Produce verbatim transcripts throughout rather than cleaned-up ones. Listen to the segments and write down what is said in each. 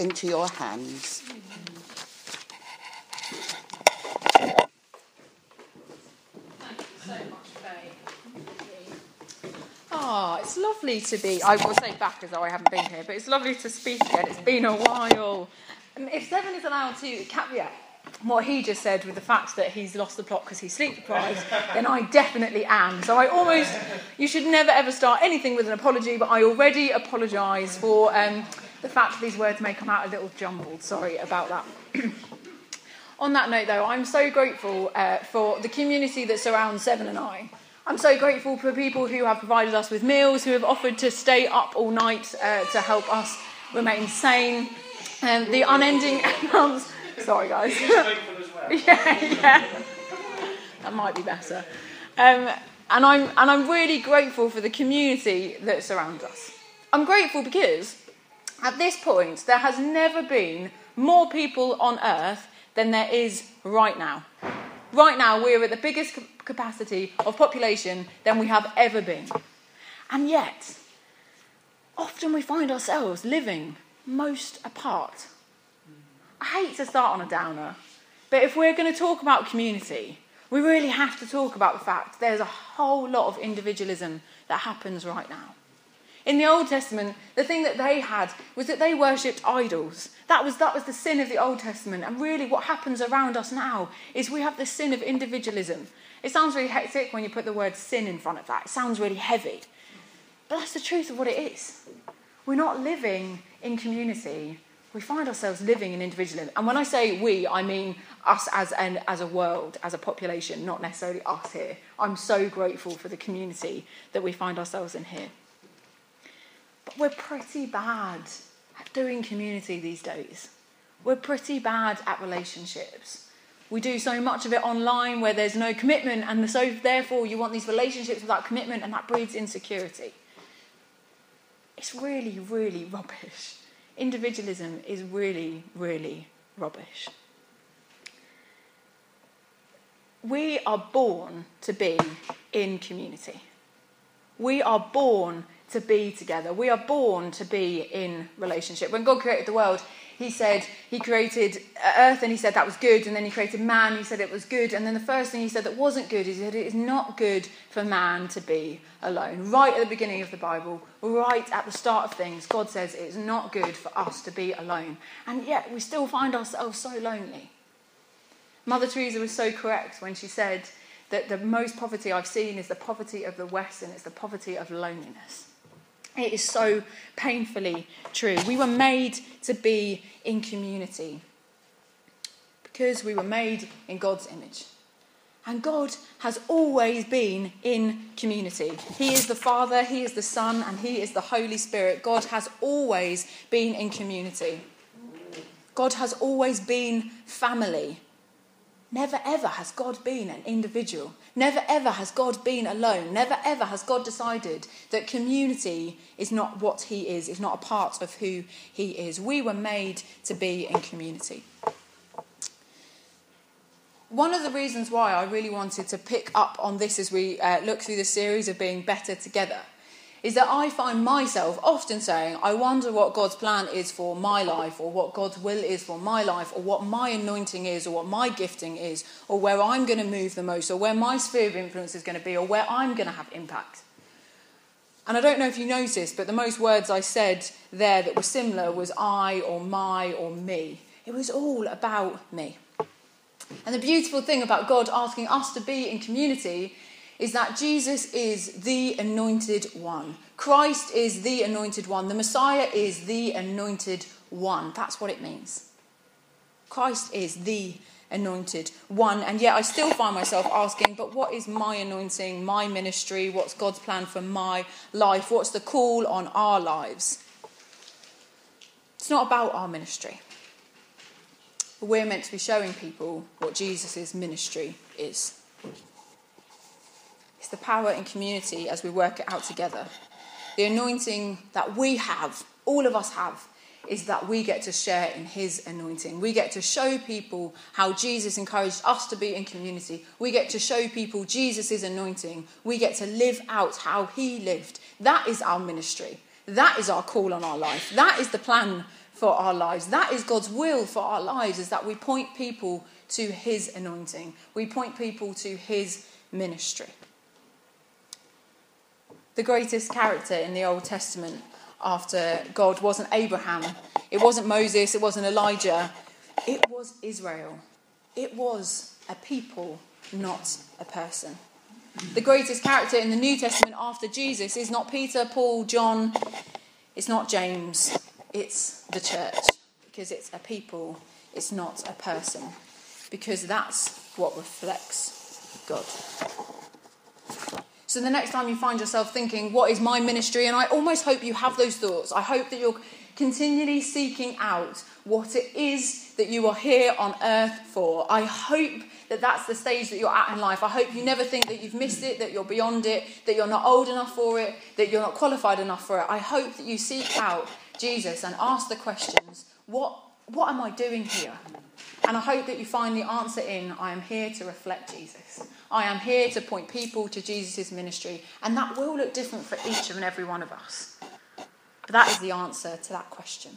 into your hands. Ah, oh, it's lovely to be, I will say back as though I haven't been here, but it's lovely to speak again. It's been a while. Um, if Seven is allowed to caveat what he just said with the fact that he's lost the plot because he's sleep deprived, then I definitely am. So I almost, you should never ever start anything with an apology, but I already apologise for um, the fact that these words may come out a little jumbled. Sorry about that. On that note, though, I'm so grateful uh, for the community that surrounds Seven and I. I'm so grateful for people who have provided us with meals, who have offered to stay up all night uh, to help us remain sane. And um, the unending amounts... Sorry, guys. He's grateful as well. yeah, yeah. That might be better. Um, and I'm and I'm really grateful for the community that surrounds us. I'm grateful because at this point there has never been more people on earth than there is right now. Right now we're at the biggest capacity of population than we have ever been. And yet, often we find ourselves living most apart. I hate to start on a downer, but if we're going to talk about community, we really have to talk about the fact there's a whole lot of individualism that happens right now. In the Old Testament, the thing that they had was that they worshipped idols. That was, that was the sin of the Old Testament. And really what happens around us now is we have the sin of individualism. It sounds really hectic when you put the word sin in front of that. It sounds really heavy. But that's the truth of what it is. We're not living in community. We find ourselves living in individualism. And when I say we, I mean us as an as a world, as a population, not necessarily us here. I'm so grateful for the community that we find ourselves in here. But we're pretty bad at doing community these days. We're pretty bad at relationships. We do so much of it online where there's no commitment, and so therefore you want these relationships without commitment, and that breeds insecurity. It's really, really rubbish. Individualism is really, really rubbish. We are born to be in community. We are born to be together. We are born to be in relationship. When God created the world, he said he created earth and he said that was good, and then he created man, he said it was good, and then the first thing he said that wasn't good is that it is not good for man to be alone. Right at the beginning of the Bible, right at the start of things, God says it is not good for us to be alone. And yet we still find ourselves so lonely. Mother Teresa was so correct when she said that the most poverty I've seen is the poverty of the West, and it's the poverty of loneliness. It is so painfully true. We were made to be in community because we were made in God's image. And God has always been in community. He is the Father, He is the Son, and He is the Holy Spirit. God has always been in community. God has always been family. Never ever has God been an individual. Never ever has God been alone. Never ever has God decided that community is not what he is, is not a part of who he is. We were made to be in community. One of the reasons why I really wanted to pick up on this as we uh, look through the series of being better together is that I find myself often saying, I wonder what God's plan is for my life, or what God's will is for my life, or what my anointing is, or what my gifting is, or where I'm going to move the most, or where my sphere of influence is going to be, or where I'm going to have impact. And I don't know if you noticed, but the most words I said there that were similar was I, or my, or me. It was all about me. And the beautiful thing about God asking us to be in community is that Jesus is the anointed one. Christ is the anointed one. The Messiah is the anointed one. That's what it means. Christ is the anointed one. And yet I still find myself asking, but what is my anointing, my ministry? What's God's plan for my life? What's the call on our lives? It's not about our ministry. We're meant to be showing people what Jesus' ministry is. It's the power in community as we work it out together. The anointing that we have, all of us have, is that we get to share in his anointing. We get to show people how Jesus encouraged us to be in community. We get to show people Jesus' anointing. We get to live out how he lived. That is our ministry. That is our call on our life. That is the plan for our lives. That is God's will for our lives, is that we point people to his anointing. We point people to his ministry. The greatest character in the Old Testament after God wasn't Abraham, it wasn't Moses, it wasn't Elijah, it was Israel. It was a people, not a person. The greatest character in the New Testament after Jesus is not Peter, Paul, John, it's not James, it's the church, because it's a people, it's not a person, because that's what reflects God. So the next time you find yourself thinking, what is my ministry? And I almost hope you have those thoughts. I hope that you're continually seeking out what it is that you are here on earth for. I hope that that's the stage that you're at in life. I hope you never think that you've missed it, that you're beyond it, that you're not old enough for it, that you're not qualified enough for it. I hope that you seek out Jesus and ask the questions, what, what am I doing here? And I hope that you find the answer in, I am here to reflect Jesus. I am here to point people to Jesus' ministry. And that will look different for each and every one of us. But that is the answer to that question.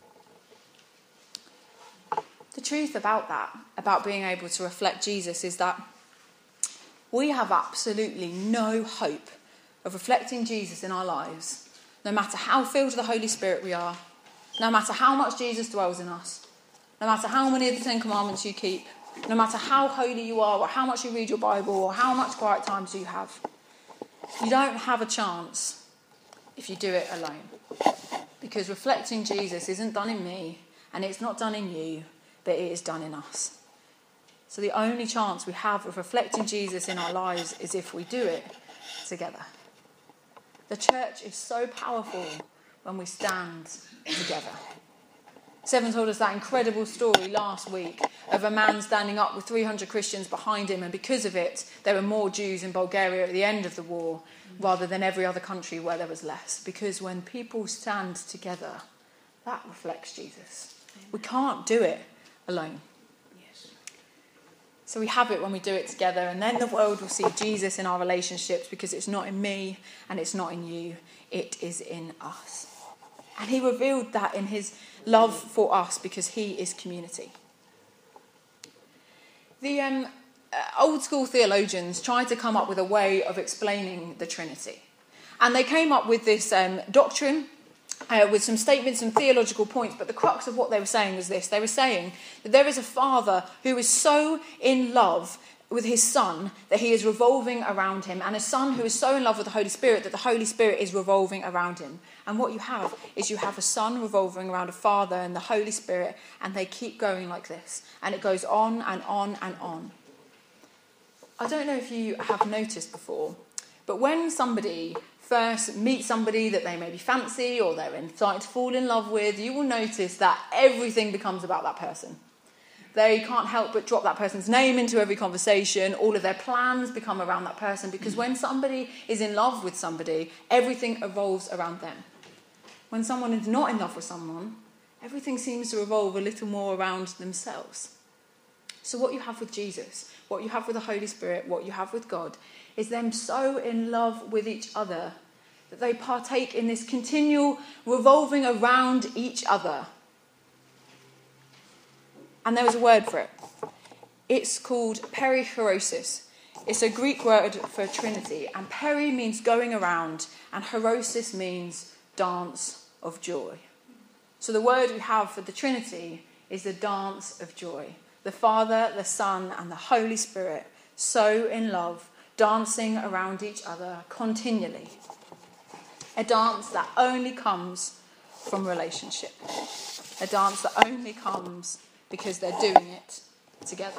The truth about that, about being able to reflect Jesus, is that we have absolutely no hope of reflecting Jesus in our lives, no matter how filled with the Holy Spirit we are, no matter how much Jesus dwells in us, no matter how many of the Ten Commandments you keep, no matter how holy you are, or how much you read your Bible, or how much quiet times you have. You don't have a chance if you do it alone. Because reflecting Jesus isn't done in me, and it's not done in you, but it is done in us. So the only chance we have of reflecting Jesus in our lives is if we do it together. The church is so powerful when we stand together. Seven told us that incredible story last week of a man standing up with three hundred Christians behind him, and because of it, there were more Jews in Bulgaria at the end of the war rather than every other country where there was less. Because when people stand together, that reflects Jesus. We can't do it alone. Yes. So we have it when we do it together, and then the world will see Jesus in our relationships, because it's not in me and it's not in you, it is in us. And he revealed that in his love for us, because he is community. The um, uh, old school theologians tried to come up with a way of explaining the Trinity. And they came up with this um, doctrine uh, with some statements and theological points, but the crux of what they were saying was this. They were saying that there is a father who is so in love with his son that he is revolving around him, and a son who is so in love with the Holy Spirit that the Holy Spirit is revolving around him. And what you have is you have a son revolving around a father and the Holy Spirit, and they keep going like this, and it goes on and on and on. I don't know if you have noticed before, but when somebody first meets somebody that they maybe fancy or they're starting to fall in love with, you will notice that everything becomes about that person. They can't help but drop that person's name into every conversation. All of their plans become around that person, because when somebody is in love with somebody, everything revolves around them. When someone is not in love with someone, everything seems to revolve a little more around themselves. So what you have with Jesus, what you have with the Holy Spirit, what you have with God, is them so in love with each other that they partake in this continual revolving around each other. And there was a word for it. It's called perichoresis. It's a Greek word for Trinity. And peri means going around, and horosis means dance of joy. So the word we have for the Trinity is the dance of joy. The Father, the Son, and the Holy Spirit, so in love, dancing around each other continually. A dance that only comes from relationship. A dance that only comes because they're doing it together.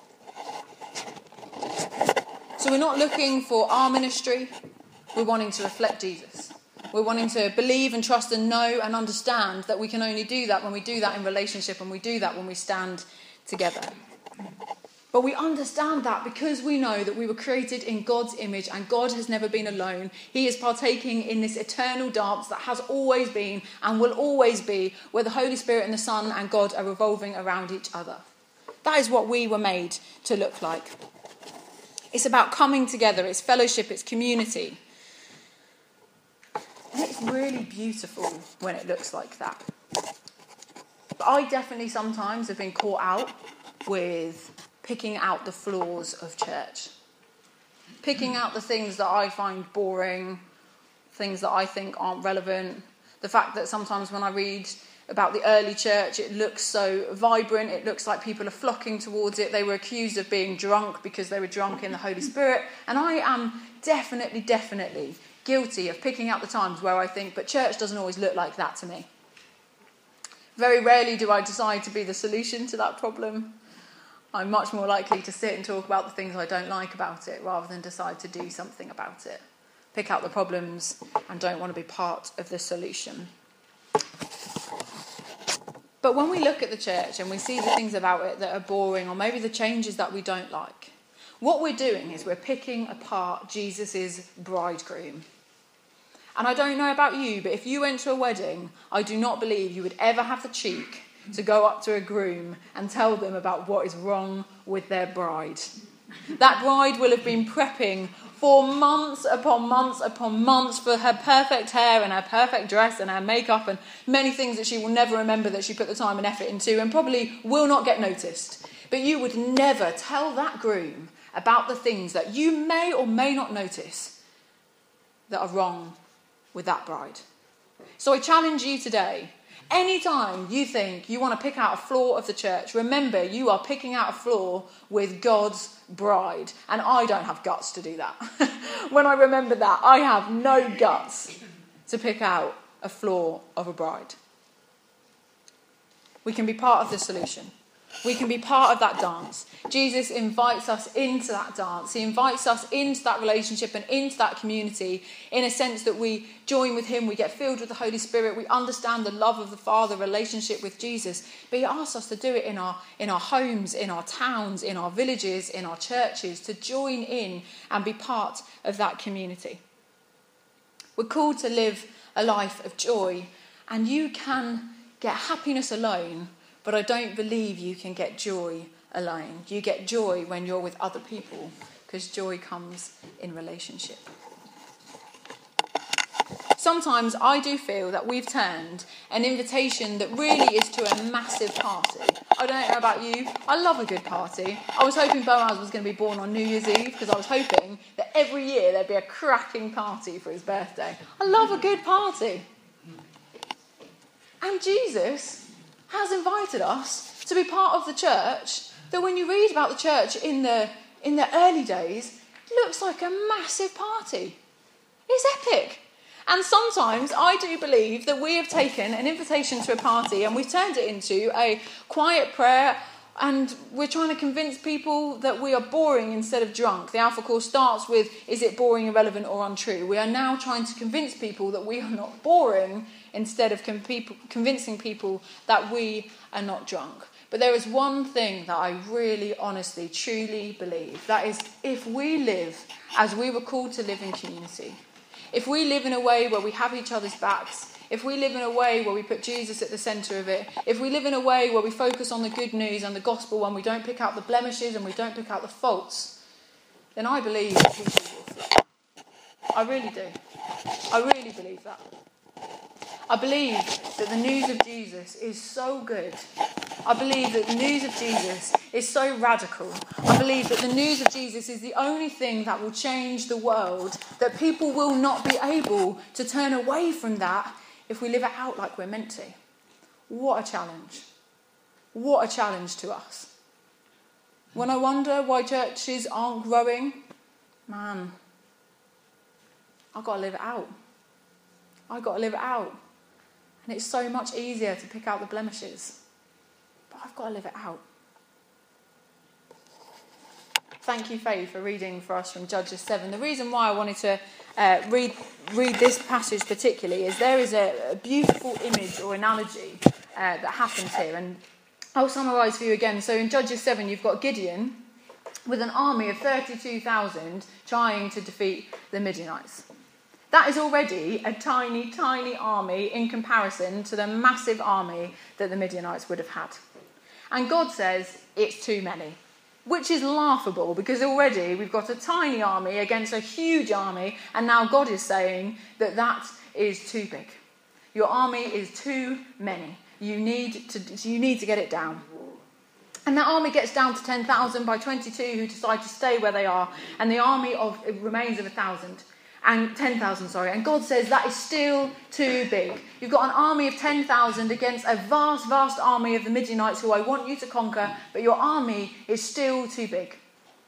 So we're not looking for our ministry, we're wanting to reflect Jesus. We're wanting to believe and trust and know and understand that we can only do that when we do that in relationship, and we do that when we stand together. But we understand that because we know that we were created in God's image, and God has never been alone. He is partaking in this eternal dance that has always been and will always be, where the Holy Spirit and the Son and God are revolving around each other. That is what we were made to look like. It's about coming together, it's fellowship, it's community. And it's really beautiful when it looks like that. But I definitely sometimes have been caught out with picking out the flaws of church. Picking out the things that I find boring, things that I think aren't relevant. The fact that sometimes when I read about the early church, it looks so vibrant, it looks like people are flocking towards it. They were accused of being drunk because they were drunk in the Holy Spirit. And I am definitely, definitely guilty of picking out the times where I think, but church doesn't always look like that to me. Very rarely do I decide to be the solution to that problem. I'm much more likely to sit and talk about the things I don't like about it rather than decide to do something about it. Pick out the problems and don't want to be part of the solution. But when we look at the church and we see the things about it that are boring, or maybe the changes that we don't like, what we're doing is we're picking apart Jesus' bridegroom. And I don't know about you, but if you went to a wedding, I do not believe you would ever have the cheek to go up to a groom and tell them about what is wrong with their bride. That bride will have been prepping for months upon months upon months for her perfect hair and her perfect dress and her makeup and many things that she will never remember that she put the time and effort into and probably will not get noticed. But you would never tell that groom about the things that you may or may not notice that are wrong with that bride. So I challenge you today. Anytime you think you want to pick out a flaw of the church, remember you are picking out a flaw with God's bride. And I don't have guts to do that. When I remember that, I have no guts to pick out a flaw of a bride. We can be part of the solution. We can be part of that dance. Jesus invites us into that dance. He invites us into that relationship and into that community in a sense that we join with him, we get filled with the Holy Spirit, we understand the love of the Father, relationship with Jesus. But he asks us to do it in our, in our homes, in our towns, in our villages, in our churches, to join in and be part of that community. We're called to live a life of joy, and you can get happiness alone, but I don't believe you can get joy alone. You get joy when you're with other people, because joy comes in relationship. Sometimes I do feel that we've turned an invitation that really is to a massive party. I don't know about you, I love a good party. I was hoping Boaz was going to be born on New Year's Eve because I was hoping that every year there'd be a cracking party for his birthday. I love a good party. And Jesus has invited us to be part of the church that when you read about the church in the in the early days, looks like a massive party. It's epic. And sometimes I do believe that we have taken an invitation to a party and we've turned it into a quiet prayer, and we're trying to convince people that we are boring instead of drunk. The Alpha Course starts with, is it boring, irrelevant or untrue? We are now trying to convince people that we are not boring instead of con- people, convincing people that we are not drunk. But there is one thing that I really, honestly, truly believe. That is, if we live as we were called to live in community, if we live in a way where we have each other's backs, if we live in a way where we put Jesus at the centre of it, if we live in a way where we focus on the good news and the gospel and we don't pick out the blemishes and we don't pick out the faults, then I believe that people will flow. I really do. I really believe that. I believe that the news of Jesus is so good. I believe that the news of Jesus is so radical. I believe that the news of Jesus is the only thing that will change the world, that people will not be able to turn away from that if we live it out like we're meant to. What a challenge. What a challenge to us. When I wonder why churches aren't growing, man, I've got to live it out. I've got to live it out. And it's so much easier to pick out the blemishes. But I've got to live it out. Thank you, Faye, for reading for us from Judges seven. The reason why I wanted to uh, read read this passage particularly is there is a, a beautiful image or analogy uh, that happens here. And I'll summarise for you again. So in Judges seven, you've got Gideon with an army of thirty-two thousand trying to defeat the Midianites. That is already a tiny, tiny army in comparison to the massive army that the Midianites would have had. And God says it's too many, which is laughable because already we've got a tiny army against a huge army, and now God is saying that that is too big. Your army is too many. You need to, you need to get it down. And that army gets down to ten thousand by twenty-two who decide to stay where they are. And the army of it remains of one thousand. And ten thousand, sorry. And God says that is still too big. You've got an army of ten thousand against a vast, vast army of the Midianites who I want you to conquer. But your army is still too big.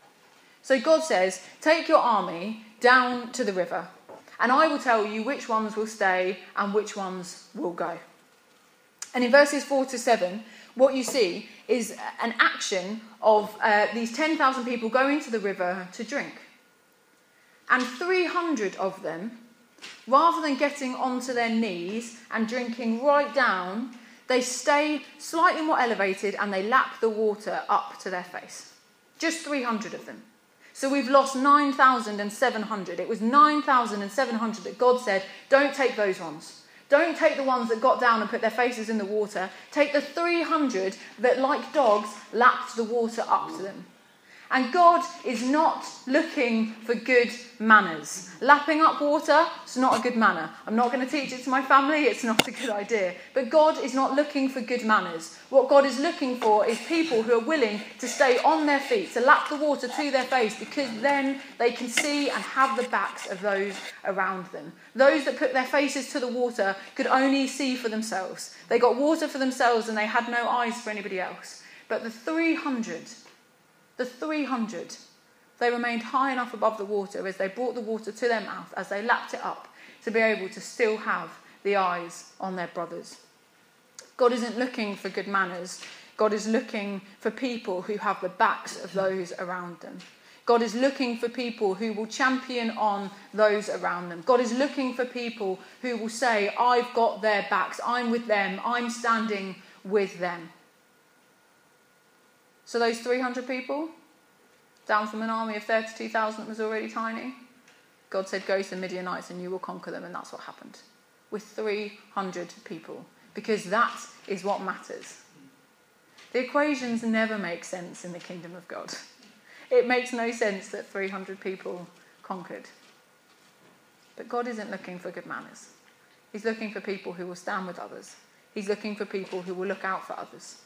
So God says, take your army down to the river. And I will tell you which ones will stay and which ones will go. And in verses four to seven, what you see is an action of uh, these ten thousand people going to the river to drink. And three hundred of them, rather than getting onto their knees and drinking right down, they stay slightly more elevated and they lap the water up to their face. Just three hundred of them. So we've lost nine thousand seven hundred. It was nine thousand seven hundred that God said, don't take those ones. Don't take the ones that got down and put their faces in the water. Take the three hundred that, like dogs, lapped the water up to them. And God is not looking for good manners. Lapping up water is not a good manner. I'm not going to teach it to my family. It's not a good idea. But God is not looking for good manners. What God is looking for is people who are willing to stay on their feet, to lap the water to their face, because then they can see and have the backs of those around them. Those that put their faces to the water could only see for themselves. They got water for themselves and they had no eyes for anybody else. But the three hundred... The three hundred, they remained high enough above the water as they brought the water to their mouth, as they lapped it up, to be able to still have the eyes on their brothers. God isn't looking for good manners. God is looking for people who have the backs of those around them. God is looking for people who will champion on those around them. God is looking for people who will say, I've got their backs, I'm with them, I'm standing with them. So those three hundred people, down from an army of thirty-two thousand that was already tiny, God said, go to the Midianites and you will conquer them. And that's what happened with three hundred people, because that is what matters. The equations never make sense in the kingdom of God. It makes no sense that three hundred people conquered. But God isn't looking for good manners. He's looking for people who will stand with others. He's looking for people who will look out for others.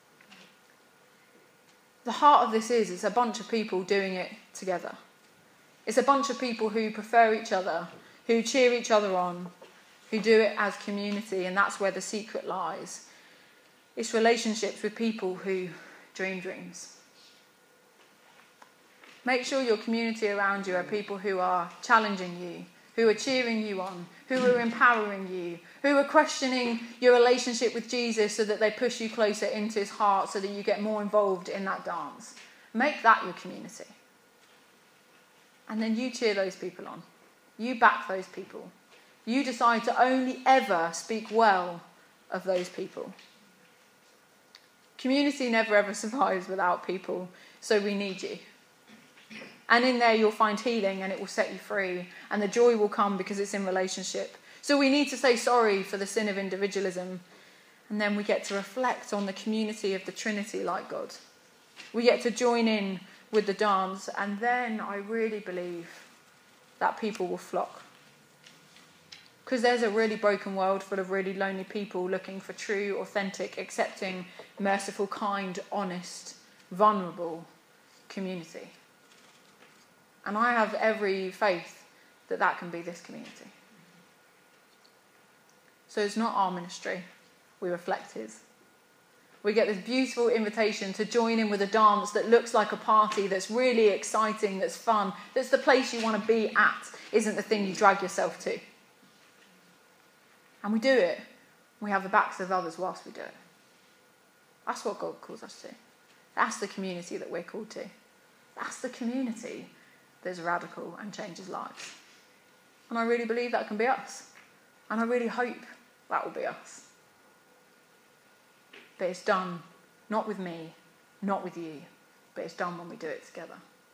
The heart of this is, it's a bunch of people doing it together. It's a bunch of people who prefer each other, who cheer each other on, who do it as community, and that's where the secret lies. It's relationships with people who dream dreams. Make sure your community around you are people who are challenging you, who are cheering you on, who are empowering you, who are questioning your relationship with Jesus so that they push you closer into his heart so that you get more involved in that dance. Make that your community. And then you cheer those people on. You back those people. You decide to only ever speak well of those people. Community never ever survives without people, so we need you. And in there you'll find healing and it will set you free. And the joy will come because it's in relationship. So we need to say sorry for the sin of individualism. And then we get to reflect on the community of the Trinity like God. We get to join in with the dance. And then I really believe that people will flock. Because there's a really broken world full of really lonely people looking for true, authentic, accepting, merciful, kind, honest, vulnerable community. And I have every faith that that can be this community. So it's not our ministry. We reflect his. We get this beautiful invitation to join in with a dance that looks like a party, that's really exciting, that's fun, that's the place you want to be at, isn't the thing you drag yourself to. And we do it. We have the backs of others whilst we do it. That's what God calls us to. That's the community that we're called to. That's the community that's radical and changes lives. And I really believe that can be us. And I really hope that will be us. But it's done not with me, not with you, but it's done when we do it together.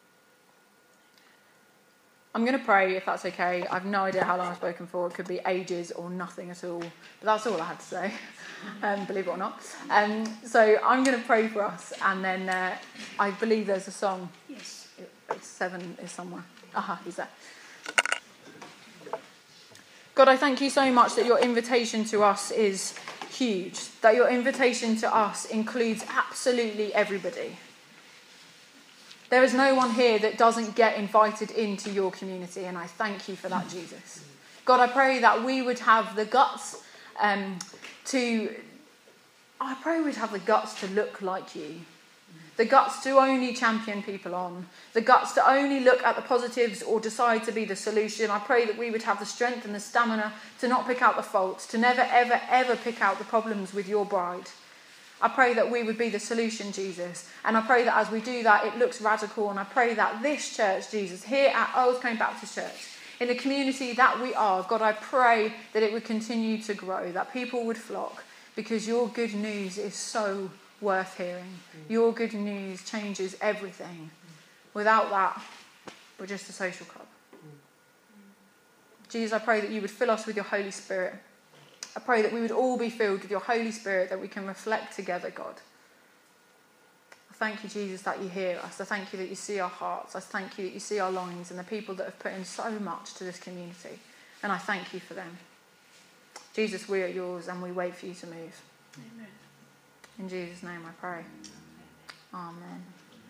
I'm going to pray, if that's okay. I have no idea how long I've spoken for. It could be ages or nothing at all. But that's all I had to say, um, believe it or not. Um, so I'm going to pray for us. And then uh, I believe there's a song. Yes. Seven is somewhere. Aha, he's there. God, I thank you so much that your invitation to us is huge, that your invitation to us includes absolutely everybody. There is no one here that doesn't get invited into your community, and I thank you for that, Jesus. God, I pray that we would have the guts um, to, I pray we'd have the guts to look like you. The guts to only champion people on. The guts to only look at the positives or decide to be the solution. I pray that we would have the strength and the stamina to not pick out the faults, to never, ever, ever pick out the problems with your bride. I pray that we would be the solution, Jesus. And I pray that as we do that, it looks radical. And I pray that this church, Jesus, here at Earls Coombe Baptist Church, in the community that we are, God, I pray that it would continue to grow, that people would flock, because your good news is so worth hearing. Your good news changes everything. Without that, we're just a social club. Jesus, I pray that you would fill us with your Holy Spirit. I pray that we would all be filled with your Holy Spirit, that we can reflect together, God. I thank you, Jesus, that you hear us. I thank you that you see our hearts. I thank you that you see our longings and the people that have put in so much to this community. And I thank you for them. Jesus, we are yours and we wait for you to move. Amen. In Jesus' name I pray. Amen.